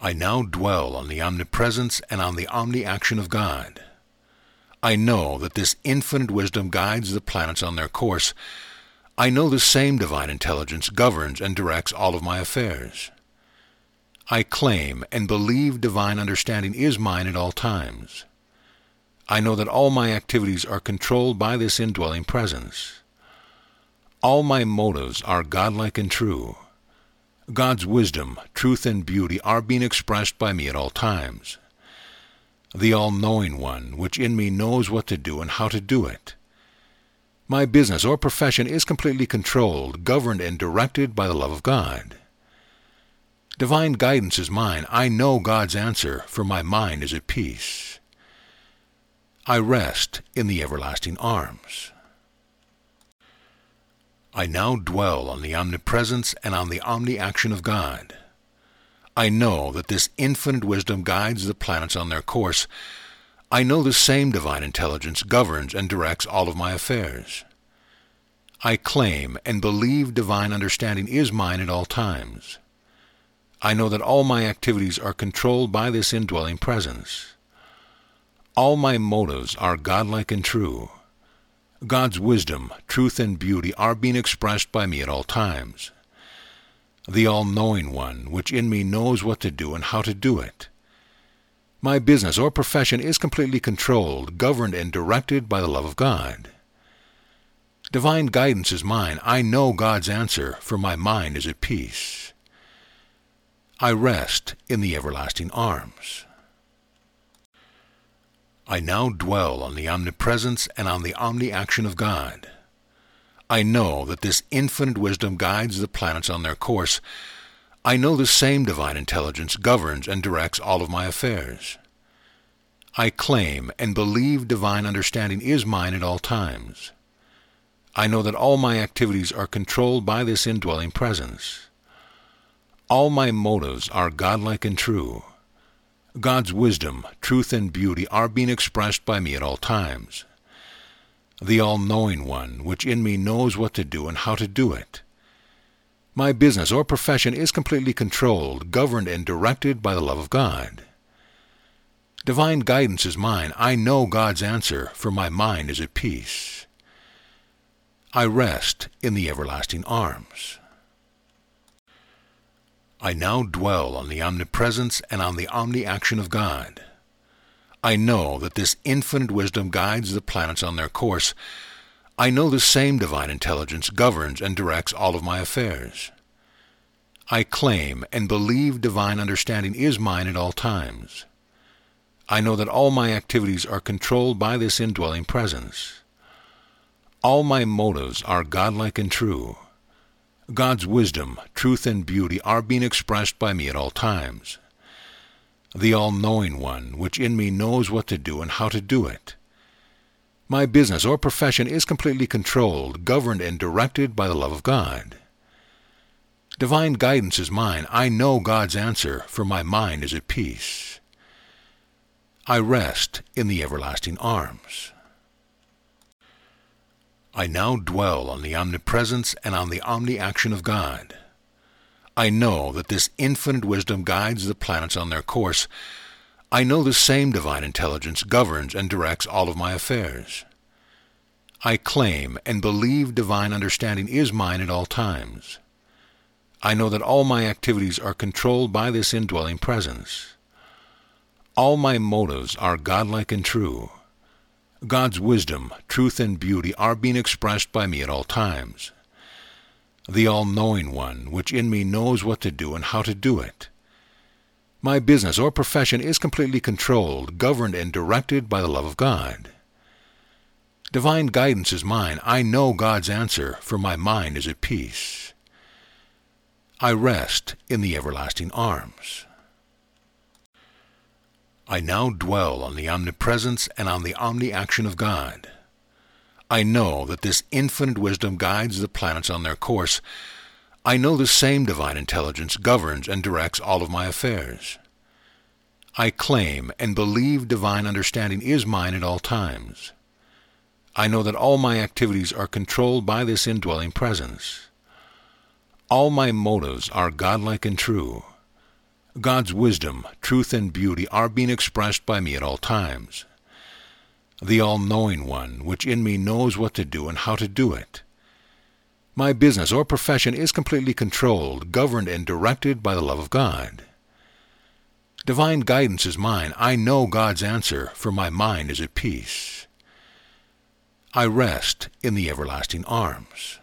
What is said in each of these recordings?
I now dwell on the omnipresence and on the omni-action of God. I know that this infinite wisdom guides the planets on their course. I know the same divine intelligence governs and directs all of my affairs. I claim and believe divine understanding is mine at all times. I know that all my activities are controlled by this indwelling presence. All my motives are godlike and true. God's wisdom, truth, and beauty are being expressed by me at all times. The all-knowing one, which in me knows what to do and how to do it. My business or profession is completely controlled, governed, and directed by the love of God. Divine guidance is mine. I know God's answer, for my mind is at peace. I rest in the everlasting arms. I now dwell on the omnipresence and on the omni-action of God. I know that this infinite wisdom guides the planets on their course. I know the same divine intelligence governs and directs all of my affairs. I claim and believe divine understanding is mine at all times. I know that all my activities are controlled by this indwelling presence. All my motives are godlike and true. God's wisdom, truth, and beauty are being expressed by me at all times. The all-knowing one, which in me knows what to do and how to do it. My business or profession is completely controlled, governed, and directed by the love of God. Divine guidance is mine. I know God's answer, for my mind is at peace. I rest in the everlasting arms. I now dwell on the omnipresence and on the omni-action of God. I know that this infinite wisdom guides the planets on their course. I know the same divine intelligence governs and directs all of my affairs. I claim and believe divine understanding is mine at all times. I know that all my activities are controlled by this indwelling presence. All my motives are godlike and true. God's wisdom, truth, and beauty are being expressed by me at all times. The all-knowing one, which in me knows what to do and how to do it. My business or profession is completely controlled, governed, and directed by the love of God. Divine guidance is mine. I know God's answer, for my mind is at peace. I rest in the everlasting arms. I now dwell on the omnipresence and on the omni-action of God. I know that this infinite wisdom guides the planets on their course. I know the same divine intelligence governs and directs all of my affairs. I claim and believe divine understanding is mine at all times. I know that all my activities are controlled by this indwelling presence. All my motives are godlike and true. God's wisdom, truth, and beauty are being expressed by me at all times. The all-knowing one, which in me knows what to do and how to do it. My business or profession is completely controlled, governed, and directed by the love of God. Divine guidance is mine. I know God's answer, for my mind is at peace. I rest in the everlasting arms. I now dwell on the omnipresence and on the omni-action of God. I know that this infinite wisdom guides the planets on their course. I know the same divine intelligence governs and directs all of my affairs. I claim and believe divine understanding is mine at all times. I know that all my activities are controlled by this indwelling presence. All my motives are godlike and true. God's wisdom, truth, and beauty are being expressed by me at all times. The all-knowing one, which in me knows what to do and how to do it. My business or profession is completely controlled, governed, and directed by the love of God. Divine guidance is mine. I know God's answer, for my mind is at peace. I rest in the everlasting arms. I now dwell on the omnipresence and on the omni-action of God. I know that this infinite wisdom guides the planets on their course. I know the same divine intelligence governs and directs all of my affairs. I claim and believe divine understanding is mine at all times. I know that all my activities are controlled by this indwelling presence. All my motives are godlike and true. God's wisdom, truth, and beauty are being expressed by me at all times. The all-knowing one, which in me knows what to do and how to do it. My business or profession is completely controlled, governed, and directed by the love of God. Divine guidance is mine. I know God's answer, for my mind is at peace. I rest in the everlasting arms.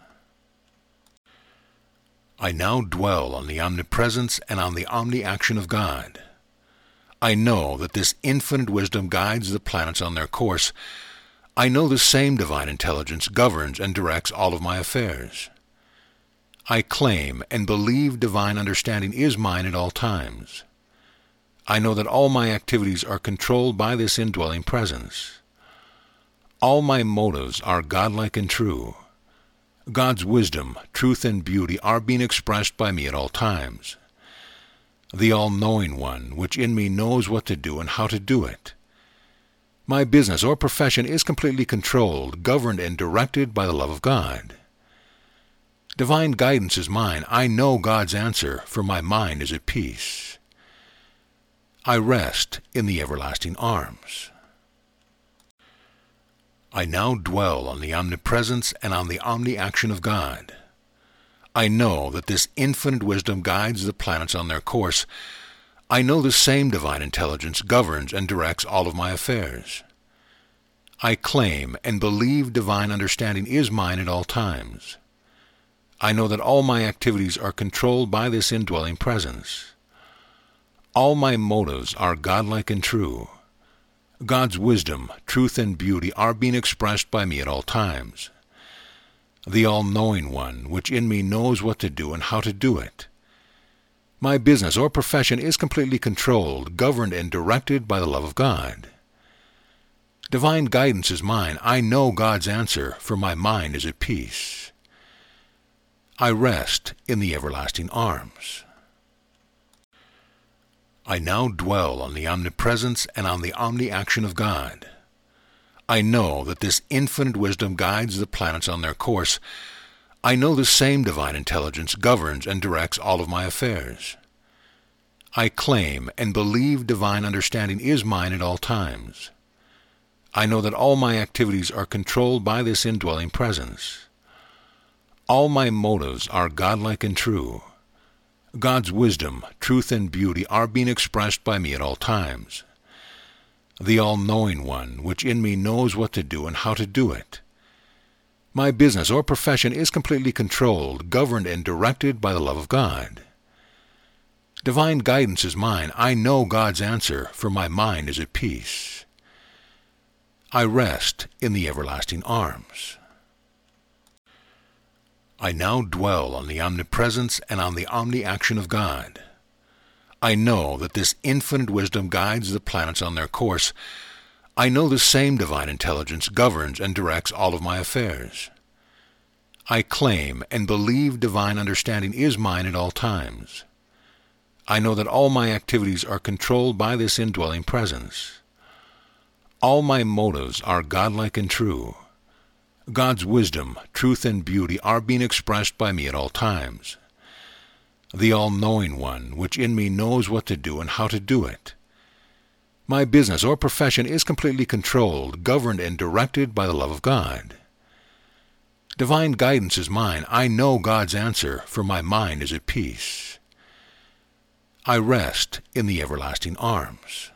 I now dwell on the omnipresence and on the omni-action of God. I know that this infinite wisdom guides the planets on their course. I know the same divine intelligence governs and directs all of my affairs. I claim and believe divine understanding is mine at all times. I know that all my activities are controlled by this indwelling presence. All my motives are godlike and true. God's wisdom, truth, and beauty are being expressed by me at all times. The all-knowing one, which in me knows what to do and how to do it. My business or profession is completely controlled, governed, and directed by the love of God. Divine guidance is mine. I know God's answer, for my mind is at peace. I rest in the everlasting arms. I now dwell on the omnipresence and on the omni-action of God. I know that this infinite wisdom guides the planets on their course. I know the same divine intelligence governs and directs all of my affairs. I claim and believe divine understanding is mine at all times. I know that all my activities are controlled by this indwelling presence. All my motives are godlike and true. God's wisdom, truth, and beauty are being expressed by me at all times. The all-knowing one, which in me knows what to do and how to do it. My business or profession is completely controlled, governed, and directed by the love of God. Divine guidance is mine. I know God's answer, for my mind is at peace. I rest in the everlasting arms. I now dwell on the omnipresence and on the omni-action of God. I know that this infinite wisdom guides the planets on their course. I know the same divine intelligence governs and directs all of my affairs. I claim and believe divine understanding is mine at all times. I know that all my activities are controlled by this indwelling presence. All my motives are godlike and true. God's wisdom, truth, and beauty are being expressed by me at all times. The all-knowing one, which in me knows what to do and how to do it. My business or profession is completely controlled, governed, and directed by the love of God. Divine guidance is mine. I know God's answer, for my mind is at peace. I rest in the everlasting arms. I now dwell on the omnipresence and on the omni-action of God. I know that this infinite wisdom guides the planets on their course. I know the same divine intelligence governs and directs all of my affairs. I claim and believe divine understanding is mine at all times. I know that all my activities are controlled by this indwelling presence. All my motives are godlike and true. God's wisdom, truth, and beauty are being expressed by me at all times. The all-knowing one, which in me knows what to do and how to do it. My business or profession is completely controlled, governed, and directed by the love of God. Divine guidance is mine. I know God's answer, for my mind is at peace. I rest in the everlasting arms.